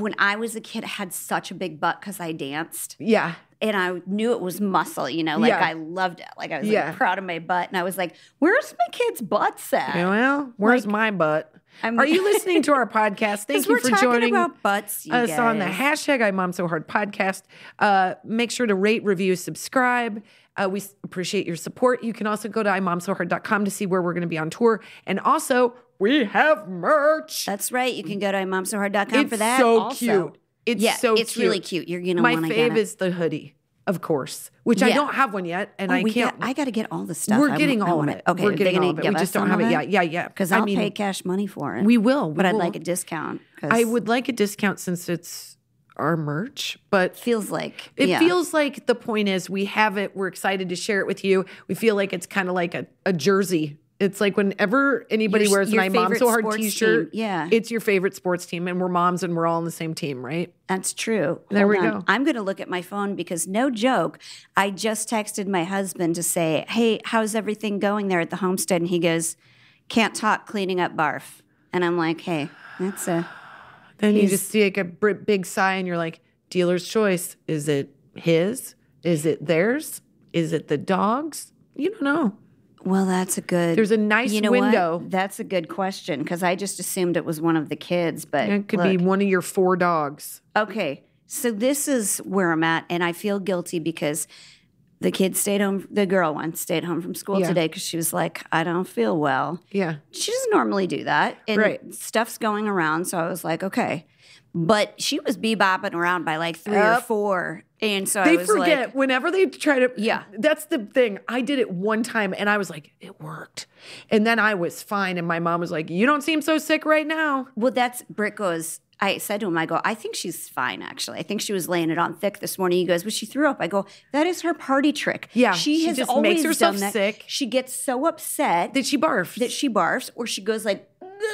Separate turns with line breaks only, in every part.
when I was a kid, I had such a big butt because I danced.
Yeah.
And I knew it was muscle, you know, like I loved it. Like I was like proud of my butt. And I was like, where's my kids' butts at?
Yeah, well, where's my butt? Are you listening to our podcast? Thank you for joining
about butts,
us on the hashtag I Mom So Hard podcast. Make sure to rate, review, subscribe. We appreciate your support. You can also go to imomsohard.com to see where we're going to be on tour. And also, we have merch.
That's right. You can go to imomsohard.com for that.
It's so
also.
cute. It's so cute.
It's really cute. You're going to want to get it.
My fave is the hoodie, of course, which I don't have one yet, and I can't.
I got to get all the stuff.
We're getting all of it.
Okay,
we're getting all of it. We just don't have it yet. Yeah.
Because I'll pay cash money for it.
We will.
But I'd like a discount.
I would like a discount since it's our merch, but
feels like
it feels like the point is we have it. We're excited to share it with you. We feel like it's kind of like a jersey. It's like whenever anybody wears an I Mom So Hard t-shirt, it's your favorite sports team, and we're moms and we're all on the same team, right?
That's true.
There we go.
I'm going to look at my phone because no joke, I just texted my husband to say, hey, how's everything going there at the homestead? And he goes, can't talk, cleaning up barf. And I'm like, hey, that's a...
Then you just take a big sigh and you're like, dealer's choice. Is it his? Is it theirs? Is it the dog's? You don't know.
Well, that's a good...
There's a nice window.
What? That's a good question because I just assumed it was one of the kids, but
it could be one of your 4 dogs.
Okay, so this is where I'm at, and I feel guilty because the kid stayed home. The girl one stayed home from school today because she was like, I don't feel well.
Yeah.
She doesn't normally do that, and stuff's going around, so I was like, okay. But she was bebopping around by like 3 or 4. And so
they forget whenever they try to.
Yeah.
That's the thing. I did it one time and I was like, it worked. And then I was fine. And my mom was like, you don't seem so sick right now.
Well, Britt goes, I said to him, I go, I think she's fine, actually. I think she was laying it on thick this morning. He goes, well, she threw up. I go, that is her party trick.
Yeah.
She has
just
always
makes herself
done that.
sick.
She gets so upset.
That she barfs.
Or she goes like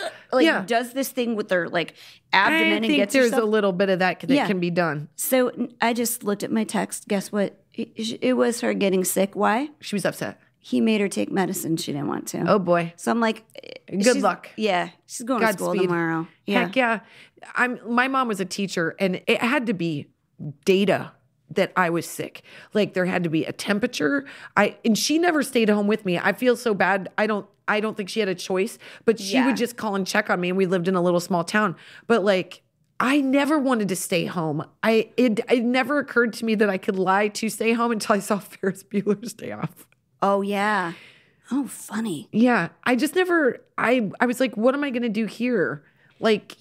does this thing with her like abdomen and gets
there's
herself.
a little bit of that can be done.
So I just looked at my text. Guess what? It was her getting sick. Why?
She was upset.
He made her take medicine she didn't want to.
Oh, boy.
So I'm like,
good luck.
Yeah. She's going to school tomorrow. Yeah.
Heck yeah. My mom was a teacher, and it had to be data that I was sick. Like there had to be a temperature. And she never stayed home with me. I feel so bad. I don't think she had a choice, but she would just call and check on me. And we lived in a little small town. But like, I never wanted to stay home. It never occurred to me that I could lie to stay home until I saw Ferris Bueller's Day Off.
Oh, yeah. Oh, funny.
Yeah. I just never, I was like, what am I going to do here? Like,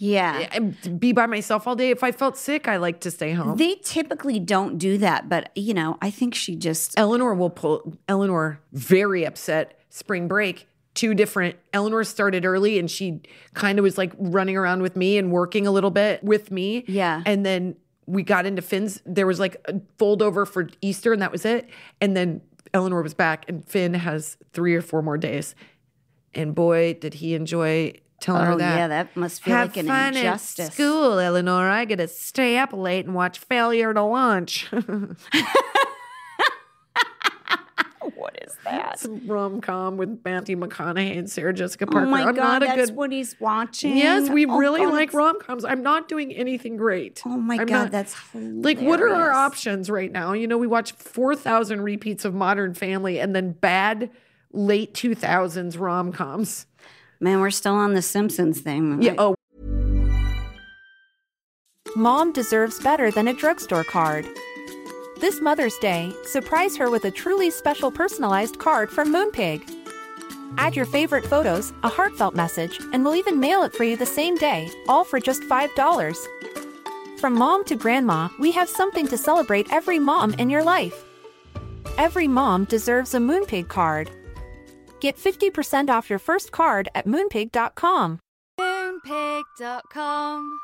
be by myself all day. If I felt sick, I like to stay home.
They typically don't do that, but, I think she just...
Eleanor, very upset, spring break, 2 different... Eleanor started early, and she kind of was, like, running around with me and working a little bit with me.
Yeah.
And then we got into Finn's. There was, like, a fold over for Easter, and that was it. And then Eleanor was back, and Finn has 3 or 4 more days. And boy, did he enjoy... telling her that.
Yeah, that must feel like an injustice.
At school, Eleanor. I get to stay up late and watch Failure to Lunch.
What is that?
It's a rom-com with Matthew McConaughey and Sarah Jessica Parker.
Oh my God, that's what he's watching?
Yes, we really like rom-coms. I'm not doing anything great.
Oh my God, that's hilarious.
Like, what are our options right now? We watch 4,000 repeats of Modern Family and then bad late 2000s rom-coms.
Man, we're still on the Simpsons thing.
Yeah. Oh.
Mom deserves better than a drugstore card. This Mother's Day, surprise her with a truly special personalized card from Moonpig. Add your favorite photos, a heartfelt message, and we'll even mail it for you the same day, all for just $5. From mom to grandma, we have something to celebrate every mom in your life. Every mom deserves a Moonpig card. Get 50% off your first card at Moonpig.com.
Moonpig.com.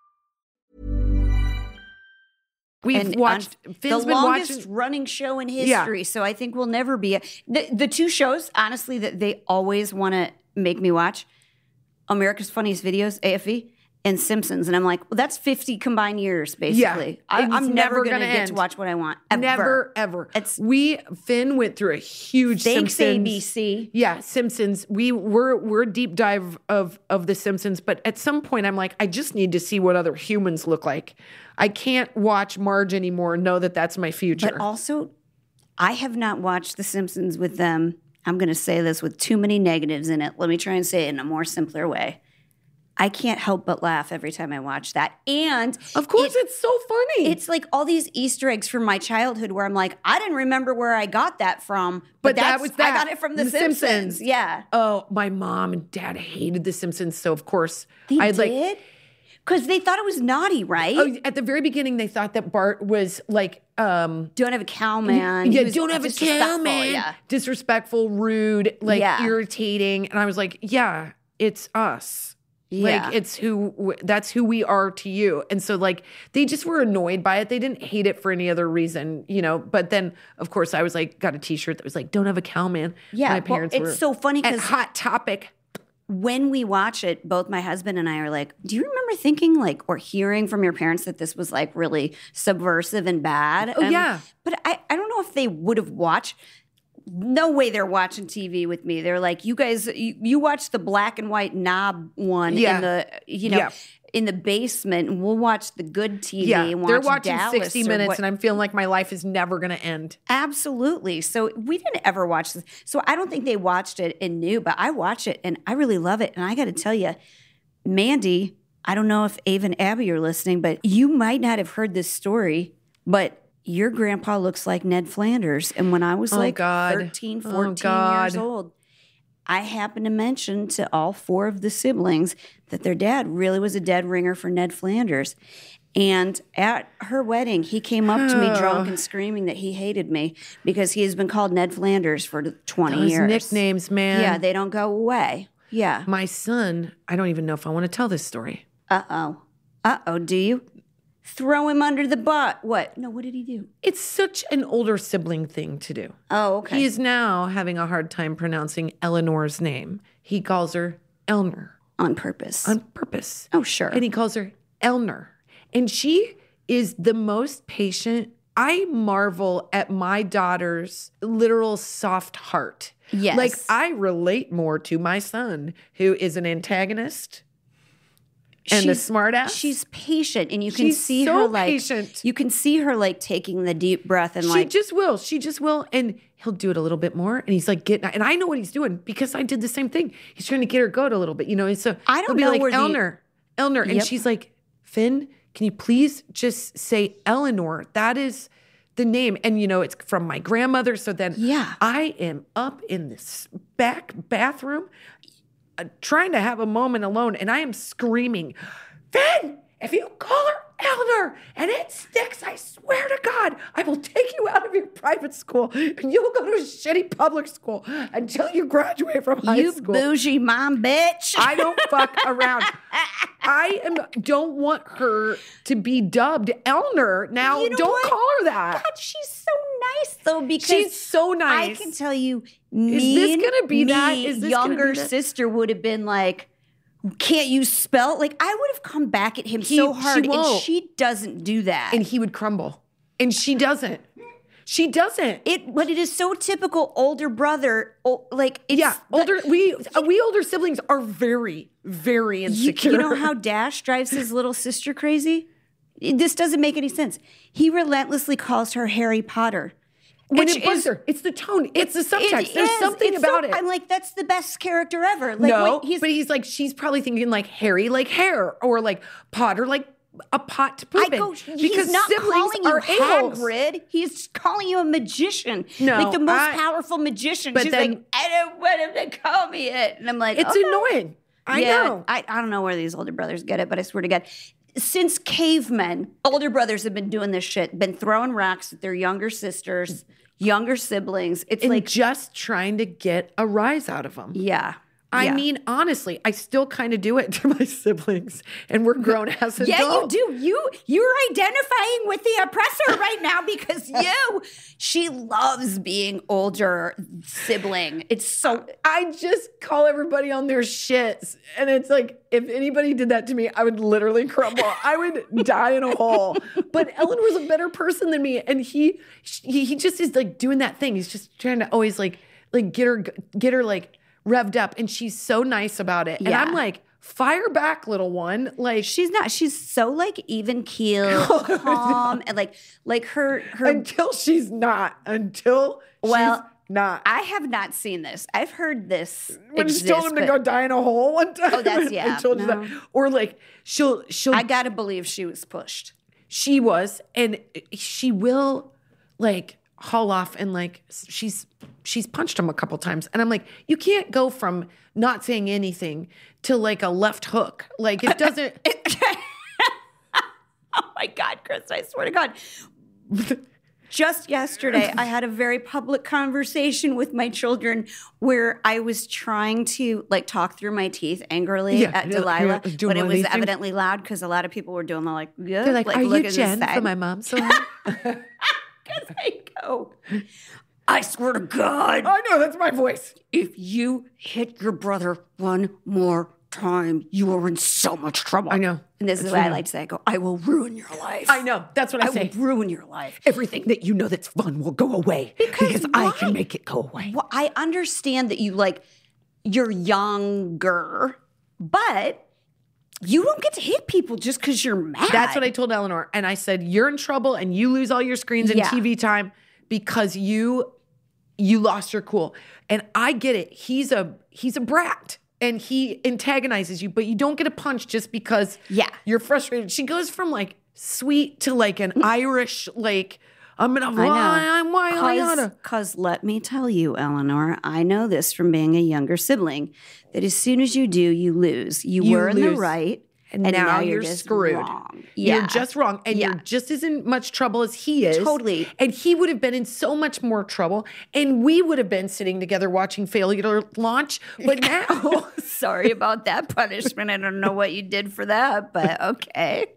We've watched Finn's
the longest running show in history, so I think we'll never be the 2 shows, honestly, that they always want to make me watch: America's Funniest Videos, AFV, and Simpsons. And I'm like, well, that's 50 combined years, basically.
And it's
I'm never going to
gonna
get
end.
to watch what I want. Ever.
Never, ever.
It's-
Finn went through a huge
Thanks,
Simpsons.
ABC.
Yeah, Simpsons. We're a deep dive of the Simpsons, but at some point I'm like, I just need to see what other humans look like. I can't watch Marge anymore and know that that's my future.
But also, I have not watched The Simpsons with them. I'm going to say this with too many negatives in it. Let me try and say it in a more simpler way. I can't help but laugh every time I watch that. And
of course, it's so funny.
it's like all these Easter eggs from my childhood where I'm like, I didn't remember where I got that from.
But that was that.
I got it from The Simpsons. Yeah.
Oh, my mom and dad hated The Simpsons, so of course
They
I'd like.
did? Because they thought it was naughty, right?
Oh, at the very beginning, they thought that Bart was like,
Don't have a cow man.
yeah,
He was
don't have a
disrespectful,
cow, man.
Yeah.
Disrespectful, rude, like
Yeah.
irritating. And I was like, yeah, it's us.
Yeah.
Like that's who we are to you. And so like they just were annoyed by it. They didn't hate it for any other reason, but then of course I was like, got a t-shirt that was like, don't have a cow, man.
Yeah,
My
well,
parents
it's
were
so funny
at
'cause-
Hot Topic.
When we watch it, both my husband and I are like, do you remember thinking like or hearing from your parents that this was like really subversive and bad?
Oh, yeah.
But I don't know if they would have watched. No way they're watching TV with me. They're like, you guys, you watch the black and white knob one
Yeah.
in the,
Yeah.
in the basement, and we'll watch the good TV.
Yeah,
and watch
they're watching
Dallas
60
or
Minutes
what-
and I'm feeling like my life is never going to end.
Absolutely. So we didn't ever watch this. So I don't think they watched it and knew, but I watch it and I really love it. And I got to tell you, Mandy, I don't know if Ava and Abby are listening, but you might not have heard this story, but your grandpa looks like Ned Flanders. And when I was like
God.
13,
Oh,
14
God.
years old, I happened to mention to all four of the siblings that their dad really was a dead ringer for Ned Flanders. And at her wedding, he came up to me drunk and screaming that he hated me because he has been called Ned Flanders for 20
Those
years.
nicknames, man.
Yeah, they don't go away. Yeah.
My son, I don't even know if I want to tell this story.
Uh-oh. Uh-oh, do you? Throw him under the butt. What? No, what did he do?
It's such an older sibling thing to do.
Oh, okay.
He is now having a hard time pronouncing Eleanor's name. He calls her Elner
On purpose.
on purpose.
Oh, sure.
And he calls her Elner. And she is the most patient. I marvel at my daughter's literal soft heart.
Yes.
Like I relate more to my son, who is an antagonist and a smartass.
She's patient, and you can
She's
see
so
her like
patient.
you can see her like taking the deep breath and
She
like
just will. She just will. And he'll do it a little bit more. And he's like, and I know what he's doing because I did the same thing. He's trying to get her goat a little bit, And so
I don't
he'll be
know
like,
where the-
Elner. And
Yep.
she's like, Finn, can you please just say Eleanor? That is the name. And, it's from my grandmother. So then
Yeah.
I am up in this back bathroom trying to have a moment alone. And I am screaming, Finn, if you call her Eleanor and it sticks, I swear to God, I will take you out of your private school and you will go to a shitty public school until you graduate from high
you
school.
bougie mom bitch.
I don't fuck around. Don't want her to be dubbed Eleanor. Now,
You know
don't
what?
call her that.
God, she's so nice though because
She's so nice.
I can tell you,
this gonna be that? Is this gonna be
younger
that?
sister would have been like, can't you spell? Like I would have come back at him so
she
hard, and
won't.
she doesn't do that.
And he would crumble. And she doesn't. She doesn't.
But it is so typical older brother. Like it's
Yeah, we older siblings are very, very insecure.
You know how Dash drives his little sister crazy? This doesn't make any sense. He relentlessly calls her Harry Potter.
Which is it's the tone, it's the subtext. There's something about it.
I'm like, that's the best character ever. Like,
No,
wait,
but he's like, she's probably thinking like Harry, like hair, or like Potter, like a pot to poop in.
He's not calling you
a-holes.
Hagrid. He's calling you a magician.
No,
like the most powerful magician.
but
She's
then-
like, I don't want him to call me it. And I'm like,
It's
okay.
annoying. I
Yeah,
know.
I don't know where these older brothers get it, but I swear to God, since cavemen, older brothers have been doing this shit, been throwing rocks at their younger sisters, younger siblings. It's
And
like,
just trying to get a rise out of them.
yeah.
I mean, honestly, I still kind of do it to my siblings, and we're grown ass adults.
Yeah, you do. You're identifying with the oppressor right now because she loves being older sibling. It's so.
I just call everybody on their shits, and it's like if anybody did that to me, I would literally crumble. I would die in a hole. But Eleanor's a better person than me, and he just is like doing that thing. He's just trying to always like get her like revved up, and she's so nice about it. And I'm like, fire back, little one. Like
she's not. She's so like even keel, calm, and like her
until she's not. She's not.
I have not seen this. I've heard this.
When she told him to go die in a hole one time.
Oh, that's
I told you that. Or like she'll.
I gotta believe she was pushed.
She was, and she will like haul off, and like she's punched him a couple times, and I'm like, you can't go from not saying anything to like a left hook. Like it doesn't.
Oh my God, Chris! I swear to God. Just yesterday, I had a very public conversation with my children where I was trying to like talk through my teeth angrily at Delilah, but it was evidently loud because a lot of people were doing the like, yeah,
they're like, are
look
you
at
Jen
this
from my mom? So
Because I go, I swear to God,
I know that's my voice.
If you hit your brother one more time, you are in so much trouble.
I know.
And this is what I like to say. I go, I will ruin your life.
I know. That's what I say.
Will ruin your life.
Everything that you know that's fun will go away because I can make it go away.
Well, I understand that you're younger, but you don't get to hit people just because you're mad.
That's what I told Eleanor. And I said, you're in trouble and you lose all your screens and TV time because you lost your cool. And I get it. He's a brat. And he antagonizes you, but you don't get a punch just because you're frustrated. She goes from like sweet to like an Irish, like, I'm going to
Because let me tell you, Eleanor, I know this from being a younger sibling, that as soon as you do, you lose. You were in the right.
And now you're
just
screwed.
Wrong.
You're just wrong. And you're just as in much trouble as he is.
Totally.
And he would have been in so much more trouble. And we would have been sitting together watching Failure Launch. But now.
Sorry about that punishment. I don't know what you did for that, but okay.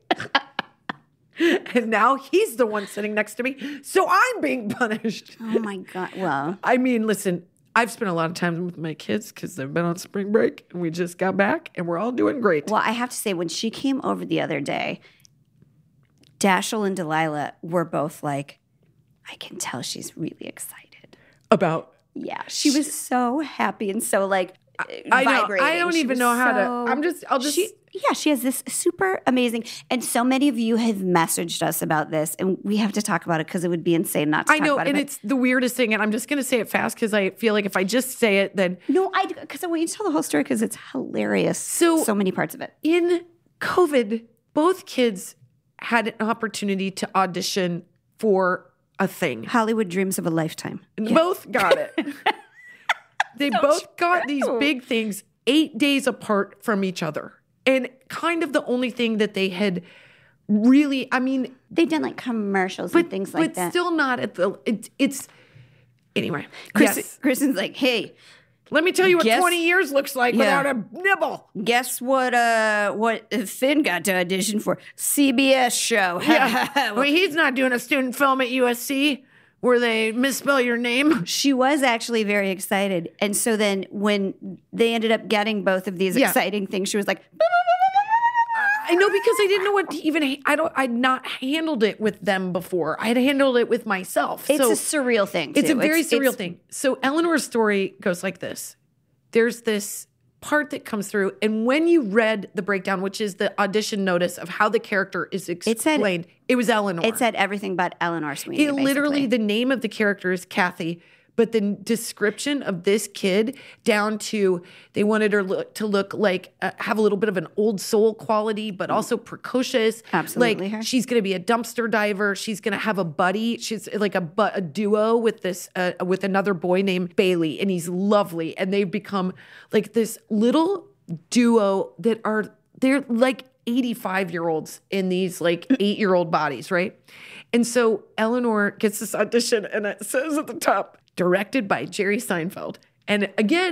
And now he's the one sitting next to me. So I'm being punished.
Oh my God. Well.
I mean, listen. I've spent a lot of time with my kids because they've been on spring break and we just got back and we're all doing great.
Well, I have to say, when she came over the other day, Dashiell and Delilah were both like, I can tell she's really excited.
About?
Yeah. She was so happy and so like
I
vibrating.
I don't even know how to.
She has this super amazing, and so many of you have messaged us about this, and we have to talk about it because it would be insane not to talk about it.
And it's the weirdest thing, and I'm just going to say it fast because I feel like if I just say it, then...
No, because I want you to tell the whole story because it's hilarious. So many parts of it.
In COVID, both kids had an opportunity to audition for a thing.
Hollywood Dreams of a Lifetime.
Both got it. They both got these big things 8 days apart from each other. And kind of the only thing that they had really, I mean...
They've done like commercials and things like that.
But still not at the... It's anyway.
Kristen's like, hey...
Let me tell you what 20 years looks like without a nibble.
Guess what Finn got to audition for? CBS show.
Yeah. Well, he's not doing a student film at USC where they misspell your name.
She was actually very excited. And so then when they ended up getting both of these exciting things, she was like...
I know, because I didn't know what to even... I'd not handled it with them before. I had handled it with myself.
It's a surreal thing, too.
It's a very surreal thing. So Eleanor's story goes like this. There's this part that comes through, and when you read the breakdown, which is the audition notice of how the character is explained, it was Eleanor.
It said everything but Eleanor Sweeney,
literally, the name of the character is Kathy, but the description of this kid down to they wanted her to look like, have a little bit of an old soul quality, but also precocious.
Absolutely.
Like she's going to be a dumpster diver. She's going to have a buddy. She's like a duo with with another boy named Bailey, and he's lovely. And they've become like this little duo they're like 85-year-olds in these like 8-year-old bodies, right? And so Eleanor gets this audition, and it says at the top, directed by Jerry Seinfeld. And again,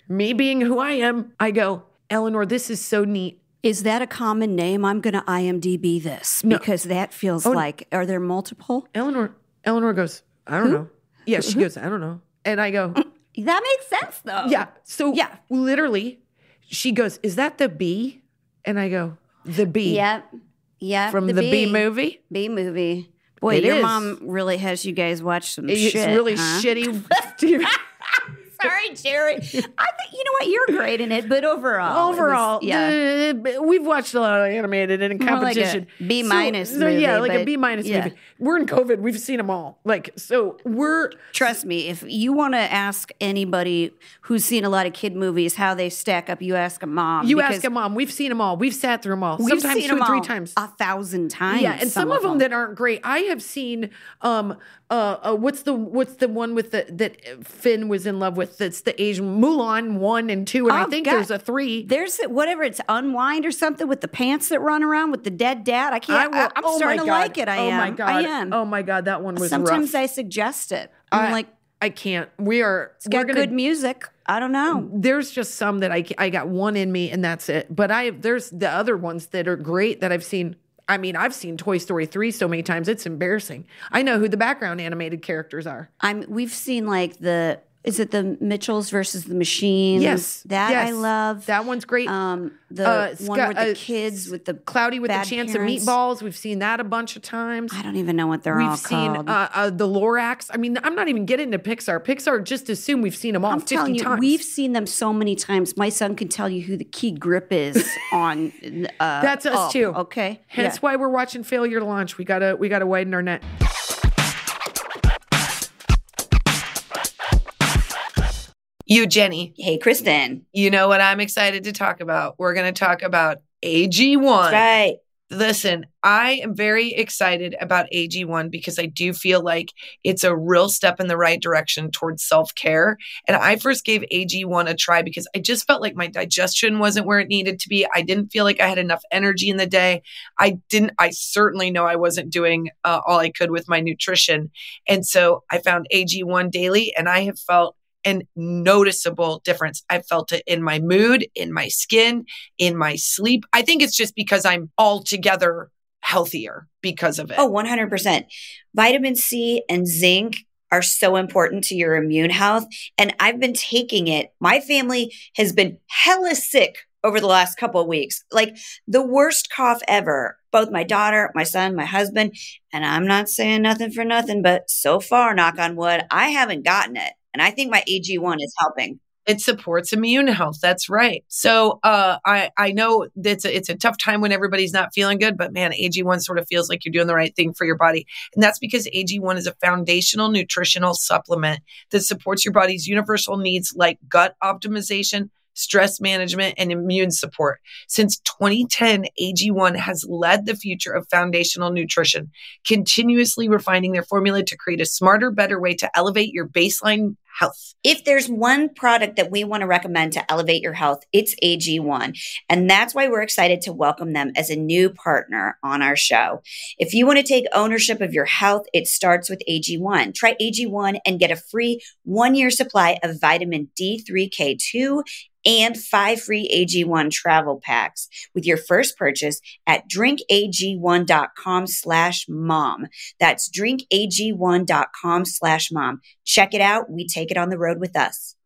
me being who I am, I go, Eleanor, this is so neat.
Is that a common name? I'm going to IMDb this because that feels like, are there multiple?
Eleanor goes, I don't know. Yeah, she goes, I don't know. And I go,
that makes sense though.
yeah. So literally, she goes, is that the bee? And I go, the bee.
Yep.
From the Bee Movie?
Bee Movie. Boy, your mom really has you guys watch some shit.
It's really shitty.
Sorry, Jerry. I think, you know what? You're great in it, but overall.
We've watched a lot of animated and in competition.
Like a B- movie.
Yeah, like a B- movie. We're in COVID. We've seen them all.
Trust me, if you want to ask anybody who's seen a lot of kid movies how they stack up, you ask a mom.
You ask a mom. We've seen them all. We've sat through them all.
We've
Sometimes
seen
2
them
or 3
all
times.
1,000 times.
Yeah, and some of them that aren't great. I have seen what's the one with that Finn was in love with? That's the Asian Mulan 1 and 2, and I think there's a 3.
There's whatever, it's Unwind or something with the pants that run around with the dead dad. I can't. I'm starting to like it. I am.
Oh my God, that one was
Sometimes
rough.
I suggest it. I'm like,
I can't.
It's got good music. I don't know.
There's just some that I got one in me and that's it. But there's the other ones that are great that I've seen. I mean, I've seen Toy Story 3 so many times, it's embarrassing. I know who the background animated characters are.
We've seen like is it the Mitchells versus the Machines?
Yes.
I love.
That one's great.
The one with the kids with the
Cloudy with a Chance
parents.
of Meatballs. We've seen that a bunch of times.
I don't even know what they're all called.
We've seen the Lorax. I mean, I'm not even getting to Pixar. Pixar, just assume we've seen them all 50 times.
We've seen them so many times. My son can tell you who the key grip is on.
That's us too.
Okay.
Hence why we're watching Failure to Launch. We gotta widen our net. You, Jenny.
Hey, Kristen.
You know what I'm excited to talk about? We're going to talk about AG1.
Right.
Listen, I am very excited about AG1 because I do feel like it's a real step in the right direction towards self-care. And I first gave AG1 a try because I just felt like my digestion wasn't where it needed to be. I didn't feel like I had enough energy in the day. I certainly know I wasn't doing all I could with my nutrition. And so I found AG1 daily and I have felt a noticeable difference. I felt it in my mood, in my skin, in my sleep. I think it's just because I'm altogether healthier because of it.
Oh, 100%. Vitamin C and zinc are so important to your immune health. And I've been taking it. My family has been hella sick over the last couple of weeks. Like the worst cough ever. Both my daughter, my son, my husband. And I'm not saying nothing for nothing, but so far, knock on wood, I haven't gotten it. And I think my AG1 is helping.
It supports immune health. That's right. So I know it's a tough time when everybody's not feeling good, but man, AG1 sort of feels like you're doing the right thing for your body. And that's because AG1 is a foundational nutritional supplement that supports your body's universal needs like gut optimization, stress management, and immune support. Since 2010, AG1 has led the future of foundational nutrition, continuously refining their formula to create a smarter, better way to elevate your baseline health.
If there's one product that we want to recommend to elevate your health, it's AG1. And that's why we're excited to welcome them as a new partner on our show. If you want to take ownership of your health, it starts with AG1. Try AG1 and get a free 1-year supply of vitamin D3K2 and 5 free AG1 travel packs with your first purchase at drinkag1.com/mom. That's drinkag1.com/mom. Check it out. We take it on the road with us.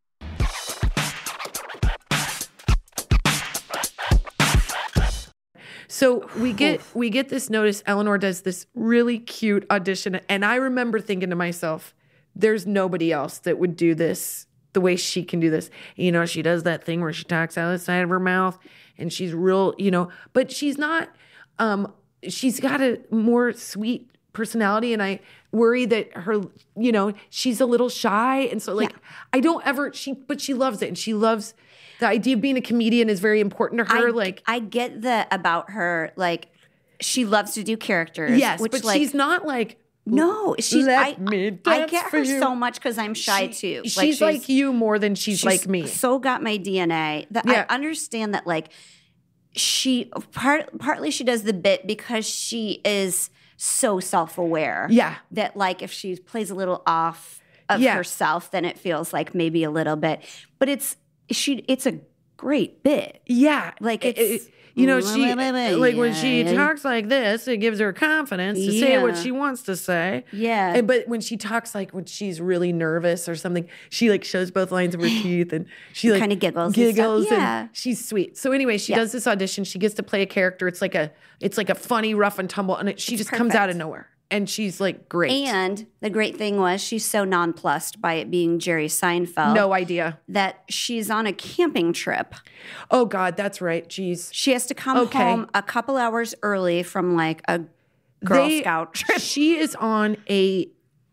So we get this notice. Eleanor does this really cute audition. And I remember thinking to myself, there's nobody else that would do this the way she can do this. You know, she does that thing where she talks out the side of her mouth and she's real, but she's not, she's got a more sweet personality. And I worry that her, she's a little shy. And so I don't ever, but she loves it. And she loves the idea of being a comedian is very important to her.
I get that about her. Like she loves to do characters.
Yes, but she's not like,
no, I get her so much because I'm shy too.
She's like you more than she's like me.
So got my DNA. I understand that she partly she does the bit because she is so self-aware.
Yeah.
That if she plays a little off of herself, then it feels like maybe a little bit. But it's it's a great bit.
Yeah.
Like it's
you know, she like when she talks like this, it gives her confidence to say what she wants to say.
Yeah.
But when she talks like when she's really nervous or something, she like shows both lines of her teeth and she like
kind of giggles
and
Yeah.
she's sweet. So anyway, she does this audition. She gets to play a character. It's like a funny rough and tumble, and she just comes out of nowhere. And she's like great.
And the great thing was she's so nonplussed by it being Jerry Seinfeld.
No idea.
That she's on a camping trip.
Oh God, that's right. Jeez.
She has to come home a couple hours early from like a Girl Scout trip.
She is on a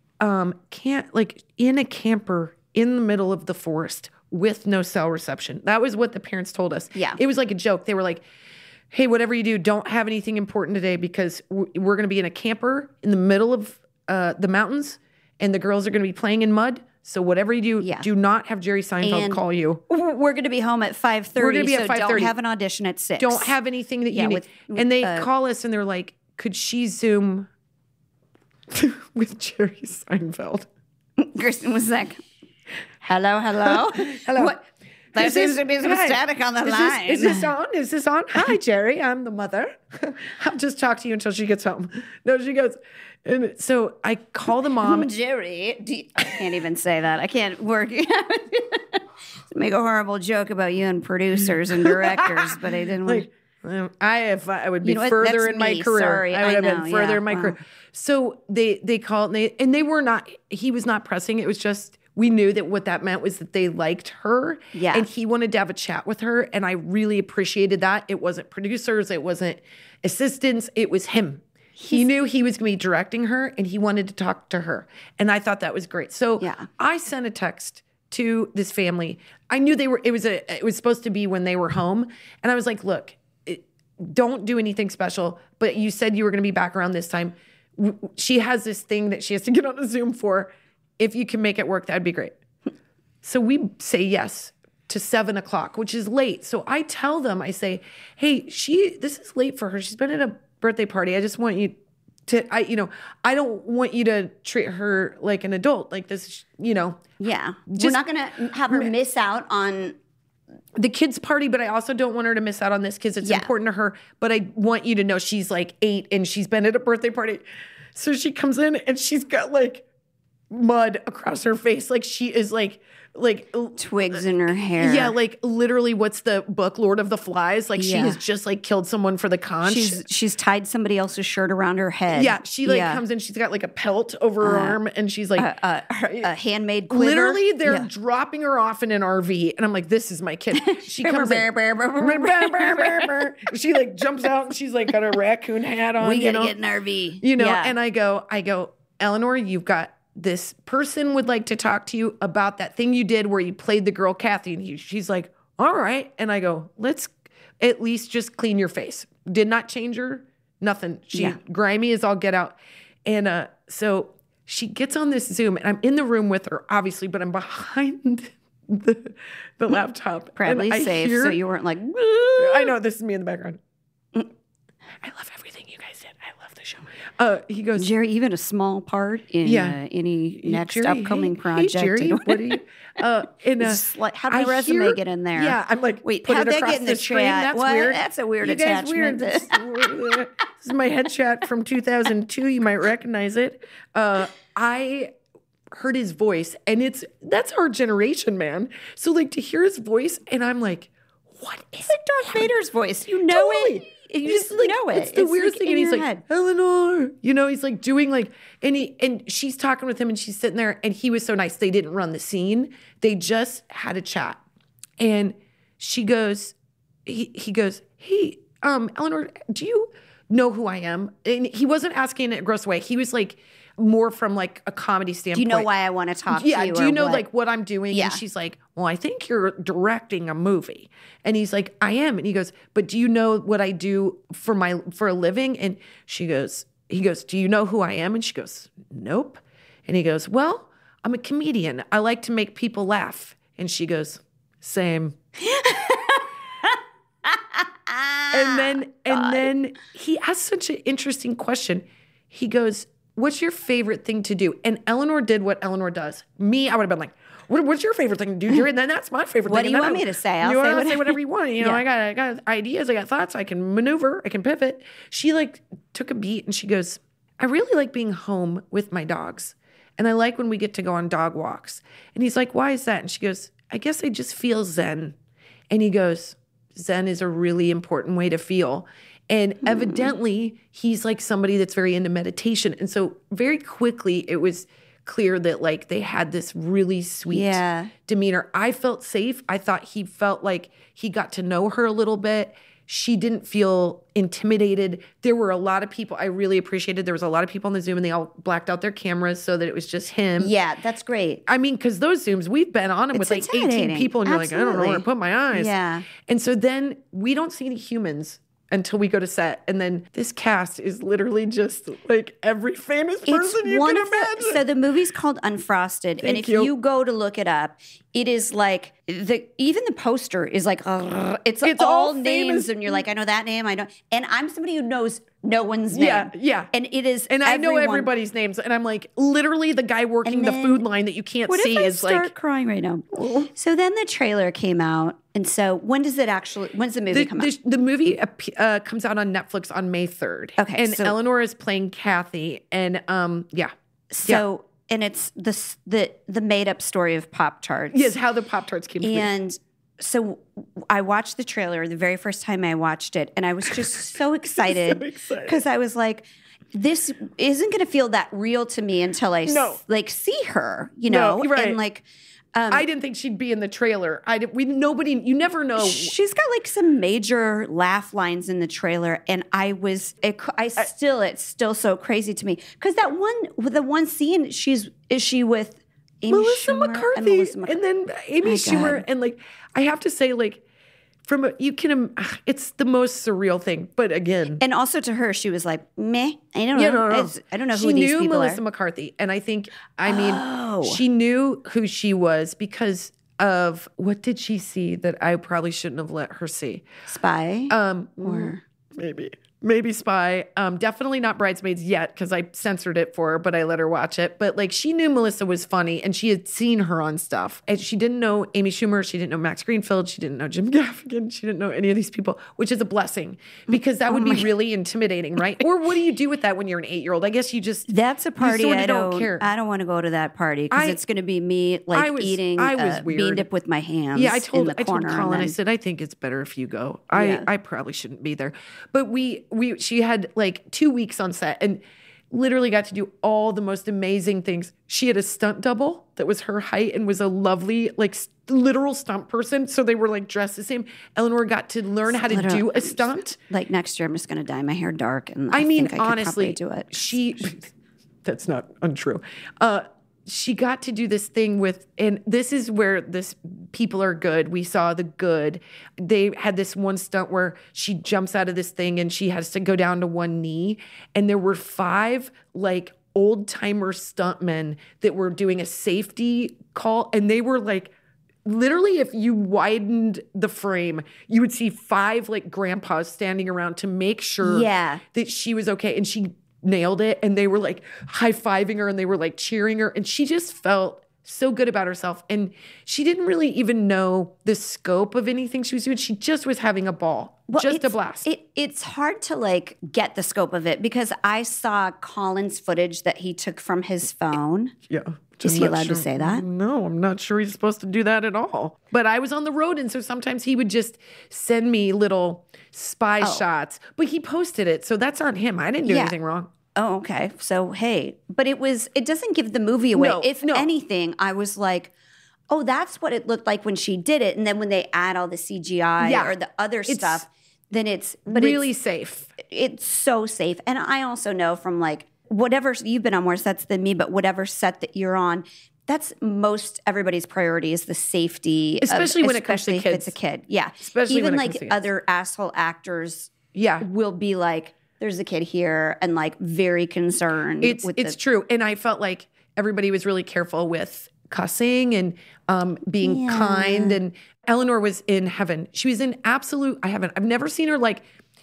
in a camper in the middle of the forest with no cell reception. That was what the parents told us.
Yeah.
It was like a joke. They were like, hey, whatever you do, don't have anything important today because we're going to be in a camper in the middle of the mountains and the girls are going to be playing in mud. So whatever you do, do not have Jerry Seinfeld call you.
We're going to be home at 5:30.
We're going to be
so
at 5:30.
Don't have an audition at 6.
Don't have anything that you need. And they call us and they're like, could she Zoom with Jerry Seinfeld?
Kristen was like, hello.
Hello.
What? There seems to be some static on the line.
Is this on? Is this on? Hi, Jerry. I'm the mother. I'll just talk to you until she gets home. No, she goes. And so I call the mom.
Jerry. I can't even say that. I can't work. Make a horrible joke about you and producers and directors, but I didn't want
I would be further in my career.
Sorry,
I would have been further in my career. So they called and they were not. He was not pressing. It was just. We knew that what that meant was that they liked her.
Yeah.
And he wanted to have a chat with her. And I really appreciated that. It wasn't producers. It wasn't assistants. It was him. He knew he was going to be directing her and he wanted to talk to her. And I thought that was great. So I sent a text to this family. I knew it was supposed to be when they were home. And I was like, look, don't do anything special. But you said you were going to be back around this time. She has this thing that she has to get on a Zoom for. If you can make it work, that'd be great. So we say yes to 7:00, which is late. So I tell them, I say, hey, this is late for her. She's been at a birthday party. I just want you to, I don't want you to treat her like an adult, like this,
Yeah. We're not going to have her miss out on
the kids' party, but I also don't want her to miss out on this because it's important to her. But I want you to know she's like 8 and she's been at a birthday party. So she comes in and she's got like mud across her face, like she is like
twigs in her hair.
Yeah, like literally, what's the book, Lord of the Flies? Like she has just like killed someone for the conch.
She's tied somebody else's shirt around her head.
Yeah, she comes in, she's got like a pelt over her arm, and she's like
a handmade quiver.
Literally, they're dropping her off in an RV, and I'm like, this is my kid. She comes in, she like jumps out, and she's like got a raccoon hat on.
We gotta get an RV,
And I go, Eleanor, you've got. This person would like to talk to you about that thing you did where you played the girl Kathy. And she's like, all right. And I go, let's at least just clean your face. Did not change her. Nothing. She grimy as all get out. And so she gets on this Zoom and I'm in the room with her, obviously, but I'm behind the laptop.
Probably safe. So you weren't like,
I know this is me in the background. I love everything you guys did. I love the show. He goes,
Jerry, even a small part in any next
Jerry,
upcoming project.
Hey, Jerry, what do you?
How did my resume get in there?
Yeah, I'm like,
wait,
put
how'd
it
they
across
get in the
screen.
chat?
That's
what?
weird.
That's a weird
you guys
attachment.
Weird. This is my headshot from 2002. You might recognize it. I heard his voice, and that's our generation, man. So like to hear his voice, and I'm like, what is
it's like Darth Vader's voice? You know it. You just
like,
know it.
It's the weirdest thing. And he's like,
head.
Eleanor, he's like doing like, and she's talking with him and she's sitting there and he was so nice. They didn't run the scene. They just had a chat. And she goes, he goes, hey, Eleanor, do you know who I am? And he wasn't asking in a gross way. He was like, more from like a comedy standpoint.
Do you know why I want to talk to you?
Yeah, do you know like what I'm doing?
Yeah.
And she's like, well, I think you're directing a movie. And he's like, I am. And he goes, but do you know what I do for a living? And he goes, do you know who I am? And she goes, nope. And he goes, well, I'm a comedian. I like to make people laugh. And she goes, same. and then he asked such an interesting question. He goes, what's your favorite thing to do? And Eleanor did what Eleanor does. Me, I would have been like, what's your favorite thing to do, Jerry? And then that's my favorite
What
thing.
do you
And then
want me to say? I'll
you
say
wanna
whatever.
say whatever you want. You know,
Yeah.
I got ideas, I got thoughts, I can maneuver, I can pivot. She like took a beat and she goes, I really like being home with my dogs. And I like when we get to go on dog walks. And he's like, why is that? And she goes, I guess I just feel zen. And he goes, zen is a really important way to feel. And evidently, he's like somebody that's very into meditation. And so very quickly, it was clear that like they had this really sweet
Yeah.
demeanor. I felt safe. I thought he felt like he got to know her a little bit. She didn't feel intimidated. There were a lot of people I really appreciated. There was a lot of people on the Zoom and they all blacked out their cameras so that it was just him.
Yeah, that's great.
I mean, because those Zooms, we've been on them with like 18
intimidating.
people and you're like, I don't know where to
Absolutely.
put my eyes.
Yeah.
And so then we don't see any humans until we go to set. And then this cast is literally just like every famous person you can imagine.
So the movie's called Unfrosted, and if
you.
you go to look it up, it is like even the poster is like it's all names,
famous.
and you're like, I know that name, I know, and I'm somebody who knows no one's name.
Yeah.
And it is,
And I know
everyone.
everybody's names. And I'm like, literally the guy working
And
the
then-
food line that you can't
What
see
if I
is
start
like,
crying right now? So then the trailer came out, and so when's the movie come out?
the movie comes out on Netflix on May 3rd.
Okay,
And
so-
Eleanor is playing Kathy. And yeah.
So and it's the made up story of Pop-Tarts.
Yes, how the Pop-Tarts came to be.
And so I watched the trailer the very first time I watched it, and I was just so excited because I was like, this isn't going to feel that real to me until I
No.
see her, you
No,
know,
you're right.
and like
I didn't think she'd be in the trailer. You never know.
she's got like some major laugh lines in the trailer, and it's still so crazy to me because the one scene is she with Amy
Melissa
Schumer
McCarthy.
and Melissa McCarthy.
And then Amy
My
Schumer.
God.
And like, I have to say, like, it's the most surreal thing. But again,
And also to her, she was like, meh, I don't know.
Yeah, no.
I don't know
She
who these
knew
people
Melissa
are.
McCarthy. And I think,
Oh.
she knew who she was because of what did she see that I probably shouldn't have let her see?
Spy?
Or maybe Spy. Definitely not Bridesmaids yet because I censored it for her, but I let her watch it. But like she knew Melissa was funny and she had seen her on stuff. And she didn't know Amy Schumer. She didn't know Max Greenfield. She didn't know Jim Gaffigan. She didn't know any of these people, which is a blessing because that would be really intimidating, right? Or what do you do with that when you're an 8-year-old? I guess you just
That's a party
sorta
I
don't care.
I don't want to go to that party because
I-
it's going to be me eating
I was
bean
weird.
dip with my hands
Yeah, I
in
told
the corner. and
Colin, I
then-
said, I think it's better if you go.
Yeah.
I probably shouldn't be there. But she had like 2 weeks on set and literally got to do all the most amazing things. She had a stunt double that was her height and was a lovely, like literal stunt person. So they were like dressed the same. Eleanor got to learn how to do a stunt.
Like next year, I'm just going to dye my hair dark, and
I mean,
think I could
honestly,
probably do it.
that's not untrue. She got to do this thing with, and this is where people are good. We saw the good. They had this one stunt where she jumps out of this thing and she has to go down to one knee. And there were 5 like old timer stuntmen that were doing a safety call. And they were like, literally, if you widened the frame, you would see 5 like grandpas standing around to make sure
Yeah.
that she was okay. And she nailed it. And they were like high-fiving her and they were like cheering her. And she just felt so good about herself. And she didn't really even know the scope of anything she was doing. She just was having a ball.
Well,
Just a
it's-
blast.
It's hard to like get the scope of it because I saw Colin's footage that he took from his phone.
Yeah.
Is
I'm
he
not
allowed to say that?
No, I'm not sure he's supposed to do that at all. But I was on the road, and so sometimes he would just send me little spy shots. But he posted it, so that's on him. I didn't do
Yeah.
anything wrong.
Oh, okay. So hey, but it doesn't give the movie away.
No,
If
no.
anything, I was like, oh, that's what it looked like when she did it. And then when they add all the CGI
Yeah.
or the other stuff, then it's
Really safe.
it's so safe. And I also know from like whatever you've been on more sets than me, but whatever set that you're on, that's most everybody's priority is the safety,
Especially when it comes to
especially if
kids.
it's a kid. Yeah,
Especially
even
when it
like
comes to kids.
other asshole actors
Yeah.
will be like, "There's a kid here," and like very concerned.
It's true. And I felt like everybody was really careful with cussing and being kind. And Eleanor was in heaven. She was in absolute, I've never seen her like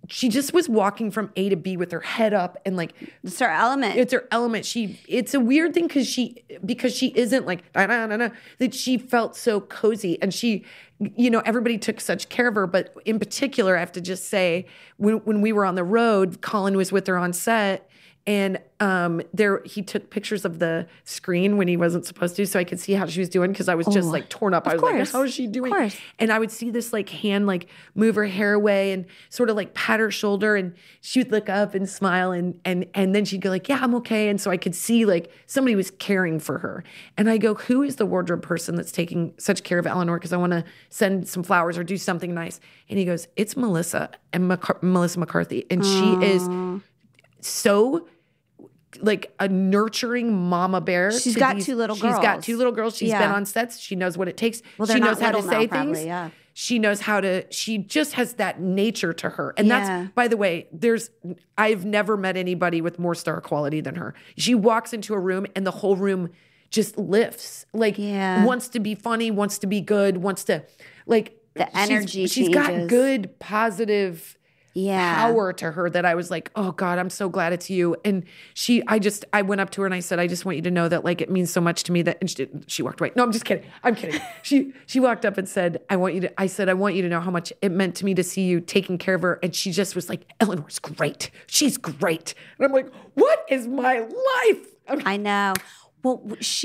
she just was walking from A to B with her head up and like
It's her element.
it's her element. It's a weird thing because she isn't like that. She felt so cozy, and she, everybody took such care of her. But in particular, I have to just say, when we were on the road, Colin was with her on set. And he took pictures of the screen when he wasn't supposed to, so I could see how she was doing because I was just like torn up. I was like, "How is she doing?"
Of course.
And I would see this like hand like move her hair away and sort of like pat her shoulder, and she would look up and smile, and then she'd go like, "Yeah, I'm okay." And so I could see like somebody was caring for her. And I go, "Who is the wardrobe person that's taking such care of Eleanor? Because I want to send some flowers or do something nice." And he goes, "It's Melissa Melissa McCarthy, and she is so." Like a nurturing mama bear.
She's got two little girls.
She's got two little girls. She's been on sets. She knows what it takes.
Well,
she knows how to say
probably,
things.
yeah.
She knows how to, she just has that nature to her. And that's, by the way, I've never met anybody with more star quality than her. She walks into a room and the whole room just lifts. Like, wants to be funny, wants to be good, wants to, like,
the energy
she's got good, positive power to her that I was like, oh God, I'm so glad it's you. And I went up to her and I said, I just want you to know that like, it means so much to me that, and she walked away. No, I'm just kidding. I'm kidding. She walked up and said, I want you to know how much it meant to me to see you taking care of her. And she just was like, Eleanor's great. She's great. And I'm like, what is my life?
I know. Well,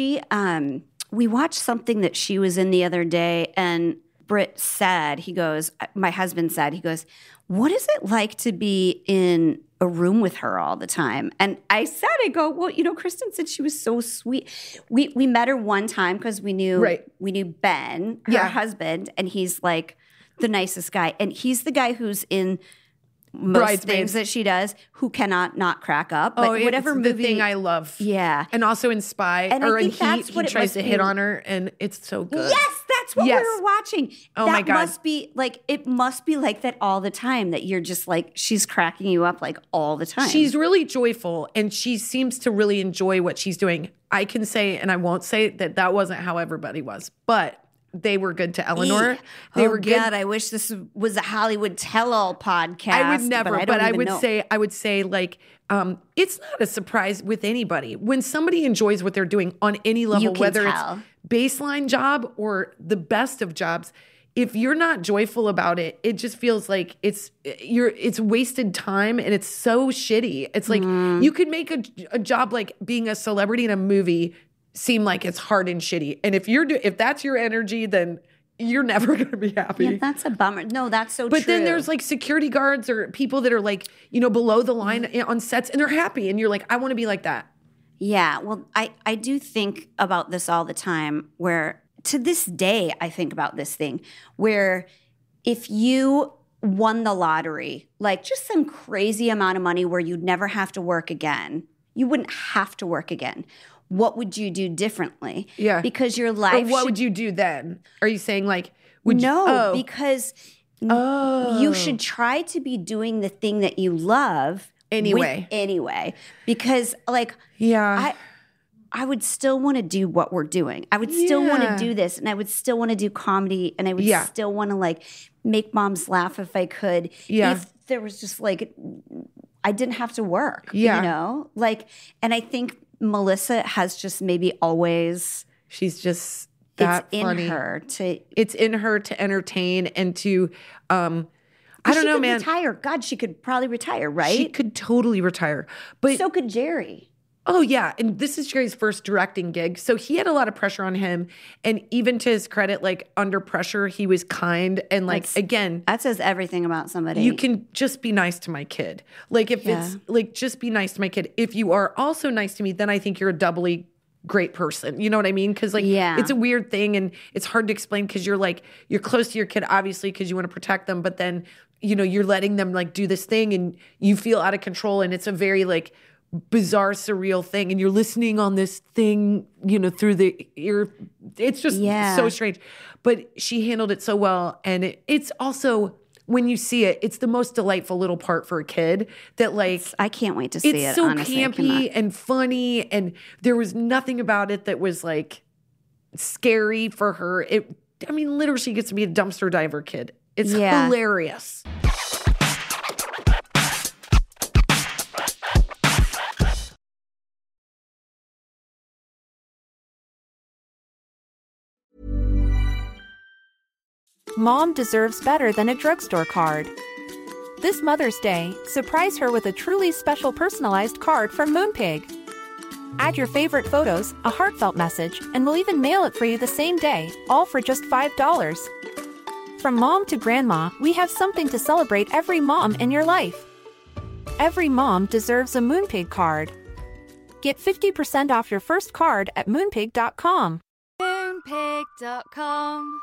we watched something that she was in the other day, and Britt said, my husband said, he goes, what is it like to be in a room with her all the time? And I go, well, Kristen said she was so sweet. We met her one time because we knew Ben, her husband, and he's like the nicest guy. And he's the guy who's in most things that she does who cannot not crack up. But whatever
it's
movie,
the thing I love.
Yeah.
And also in Spy or in Heat, he tries to hit on her and it's so good.
Yes, that's what we were watching.
Oh my God.
It must be like that all the time, that you're just like, she's cracking you up like all the time.
She's really joyful and she seems to really enjoy what she's doing. I can say, and I won't say that wasn't how everybody was, but they were good to Eleanor. They were good.
God, I wish this was a Hollywood tell-all podcast.
I would never, but I would say like, it's not a surprise with anybody. When somebody enjoys what they're doing on any level, whether it's baseline job or the best of jobs, if you're not joyful about it, it just feels like it's wasted time and it's so shitty. It's like you could make a job like being a celebrity in a movie seem like it's hard and shitty. And if that's your energy, then you're never going to be happy.
Yeah, that's a bummer. No, that's so true.
But then there's like security guards or people that are like, below the line on sets and they're happy. And you're like, I want to be like that.
Yeah. Well, I do think about this all the time, where to this day, I think about this thing where if you won the lottery, like just some crazy amount of money where you'd never have to work again, you wouldn't have to work again. What would you do differently? Yeah. Because your life
what would you do then? Are you saying like,
because you should try to be doing the thing that you love anyway. Because like, I would still want to do what we're doing. I would still want to do this, and I would still want to do comedy, and I would still want to like make moms laugh if I could. Yeah. If there was just like, I didn't have to work, like, and I think Melissa has just maybe always.
She's just that funny. It's in her to entertain and to. I don't know, man.
Retire. God, she could probably retire, right?
She could totally retire, but
so could Jerry.
Oh yeah, and this is Jerry's first directing gig, so he had a lot of pressure on him. And even to his credit, like under pressure, he was kind and like again.
That says everything about somebody.
You can just be nice to my kid. Like if it's like just be nice to my kid. If you are also nice to me, then I think you're a doubly great person. You know what I mean? Because like it's a weird thing and it's hard to explain because you're close to your kid obviously because you want to protect them, but then you're letting them like do this thing and you feel out of control and it's a very like bizarre, surreal thing, and you're listening on this thing, through the ear. It's just so strange. But she handled it so well, and it's also when you see it, it's the most delightful little part for a kid that like
I can't wait to see it.
It's so campy and funny, and there was nothing about it that was like scary for her. Literally, she gets to be a dumpster diver kid. It's hilarious.
Mom deserves better than a drugstore card. This Mother's Day, surprise her with a truly special personalized card from Moonpig. Add your favorite photos, a heartfelt message, and we'll even mail it for you the same day, all for just $5. From mom to grandma, we have something to celebrate every mom in your life. Every mom deserves a Moonpig card. Get 50% off your first card at moonpig.com.
Moonpig.com.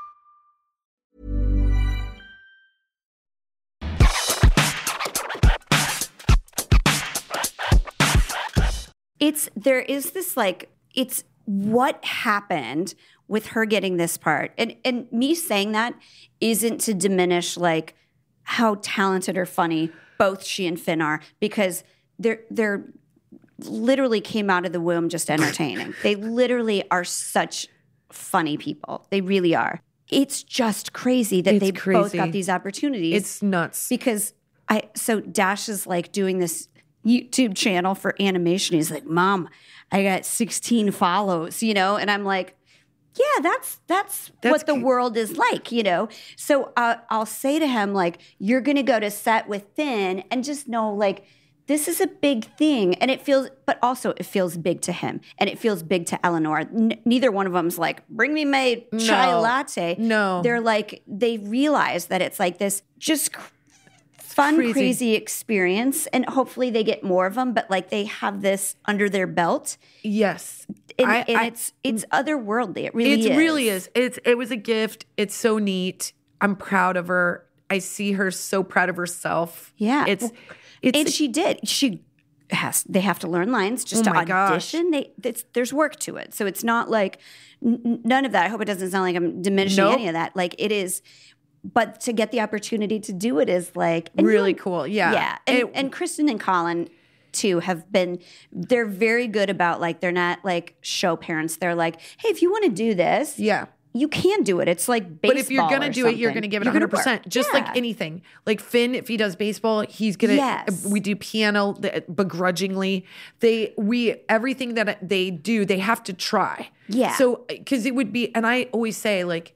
There is this like, it's what happened with her getting this part. And me saying that isn't to diminish like how talented or funny both she and Finn are, because they're literally came out of the womb just entertaining. They literally are such funny people. They really are. It's just crazy that they both got these opportunities.
It's nuts.
Because so Dash is like doing this YouTube channel for animation. He's like, Mom, I got 16 follows, and I'm like, yeah, that's what the world is like, So I'll say to him, like, you're going to go to set with Finn and just know, like, this is a big thing. And it feels big to him. And it feels big to Eleanor. Neither one of them's like, bring me my chai latte.
No.
They're like, they realize that it's like this just fun, crazy experience, and hopefully they get more of them. But like they have this under their belt.
Yes,
and it's otherworldly. It really is.
It really is. It was a gift. It's so neat. I'm proud of her. I see her so proud of herself.
Yeah, and she did. They have to learn lines just to audition. There's work to it, so it's not like none of that. I hope it doesn't sound like I'm diminishing any of that. Like it is. But to get the opportunity to do it is like
really cool. Yeah.
Yeah. And Kristen and Colin too they're very good about like, they're not like show parents. They're like, hey, if you want to do this, you can do it. It's like baseball.
But if you're going to do it, you're going to give it 100%. Just like anything. Like Finn, if he does baseball, he's going to, we do piano begrudgingly. Everything that they do, they have to try.
Yeah.
So, cause it would be, and I always say like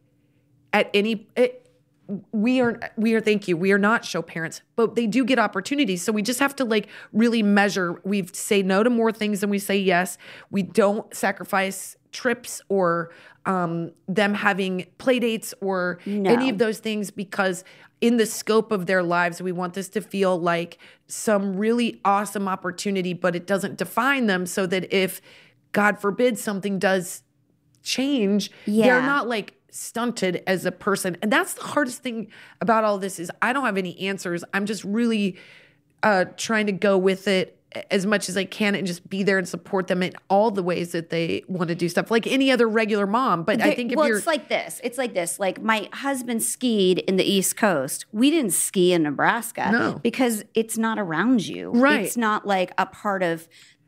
we are thank you. We are not show parents, but they do get opportunities. So we just have to like really measure. We say no to more things than we say yes. We don't sacrifice trips or them having play dates or any of those things, because in the scope of their lives, we want this to feel like some really awesome opportunity, but it doesn't define them, so that if God forbid something does change, they're not like stunted as a person. And that's the hardest thing about all this is I don't have any answers. I'm just really trying to go with it as much as I can and just be there and support them in all the ways that they want to do stuff like any other regular mom. But I think
it's like this. Like my husband skied in the East Coast. We didn't ski in Nebraska because it's not around you.
Right.
It's not like a part of